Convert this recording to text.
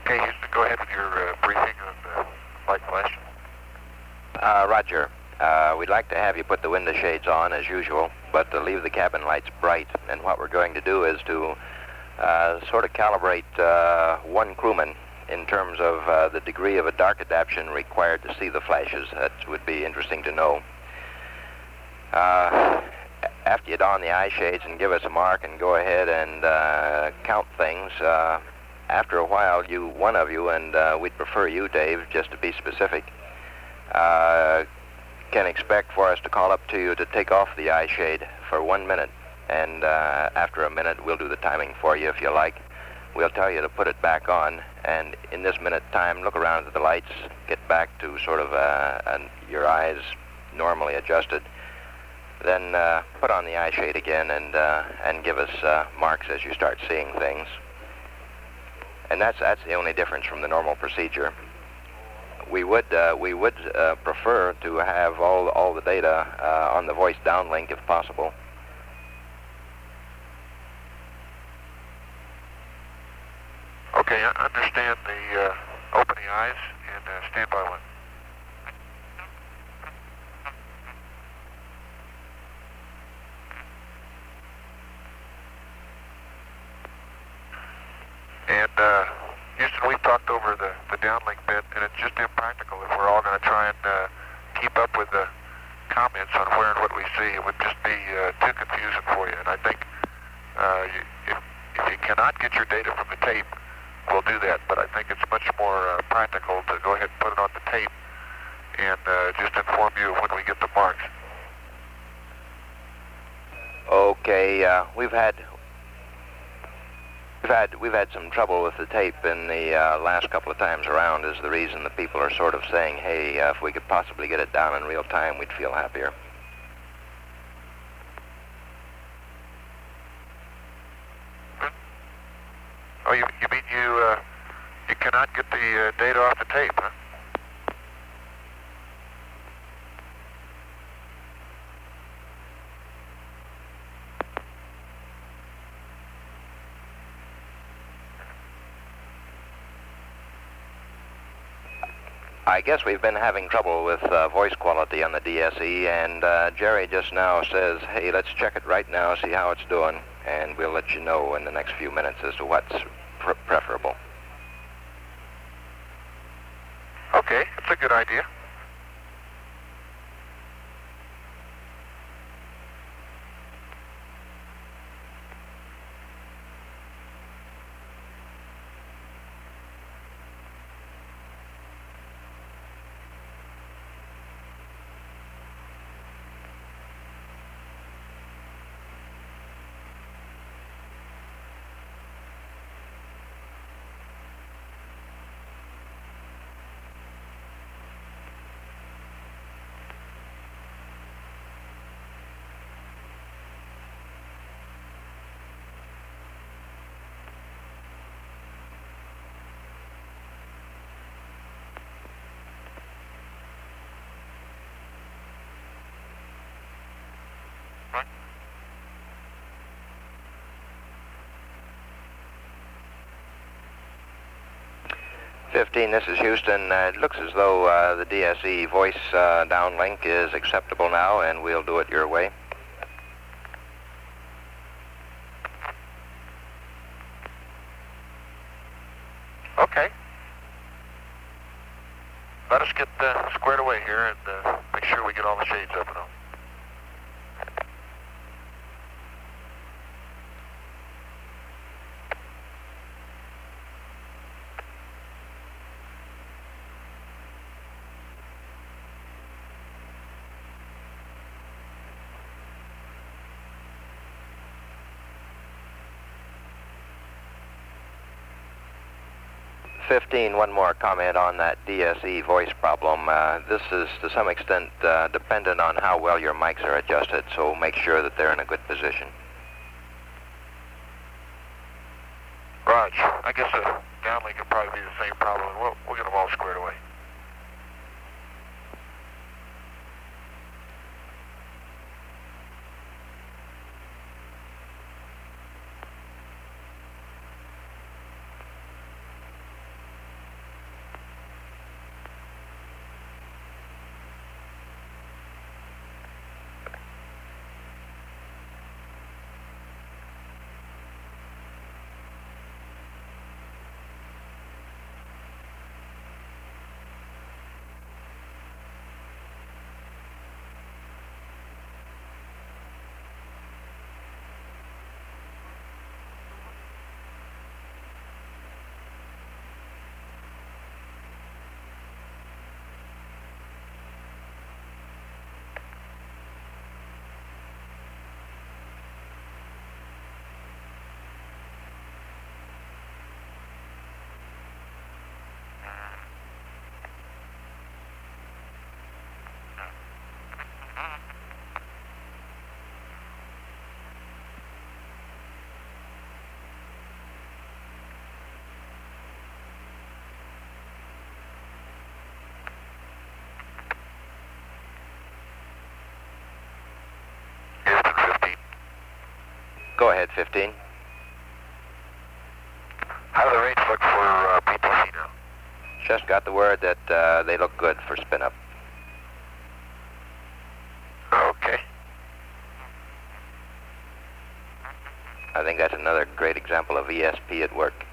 Okay, Houston, go ahead with your briefing on light flash. Roger. We'd like to have you put the window shades on as usual, but to leave the cabin lights bright. And what we're going to do is to sort of calibrate one crewman in terms of the degree of a dark adaptation required to see the flashes. That would be interesting to know. After you don the eye shades and give us a mark and go ahead and count things, after a while, one of you, and we'd prefer you, Dave, just to be specific, can expect for us to call up to you to take off the eye shade for 1 minute. And after a minute, we'll do the timing for you if you like. We'll tell you to put it back on. And in this minute time, look around at the lights, get back to sort of your eyes normally adjusted. Then put on the eye shade again and give us marks as you start seeing things. And that's the only difference from the normal procedure. We would prefer to have all the data on the voice downlink if possible. Okay, I understand the opening eyes and stand by one. And Houston, we've talked over the downlink bit, and it's just impractical if we're all going to try and keep up with the comments on where and what we see. It would just be too confusing for you. And I think if you cannot get your data from the tape, we'll do that. But I think it's much more practical to go ahead and put it on the tape and just inform you when we get the marks. Okay, we've had some trouble with the tape in the last couple of times around. Is the reason that people are sort of saying, hey, if we could possibly get it down in real time, we'd feel happier. Oh, you mean you cannot get the data off the tape, huh? I guess we've been having trouble with voice quality on the DSE, and Jerry just now says, hey, let's check it right now, see how it's doing, and we'll let you know in the next few minutes as to what's preferable. Okay, that's a good idea. Right. 15, this is Houston. It looks as though the DSE voice downlink is acceptable now, and we'll do it your way. Okay. Let us get squared away here and make sure we get all the shades up and on. One more comment on that DSE voice problem. This is to some extent dependent on how well your mics are adjusted, so make sure that they're in a good position. Raj, I guess a downlink could probably be the same problem. We'll get them all squared away. Go ahead, 15. How do the rates look for PTC now? Just got the word that they look good for spin-up. Okay. I think that's another great example of ESP at work.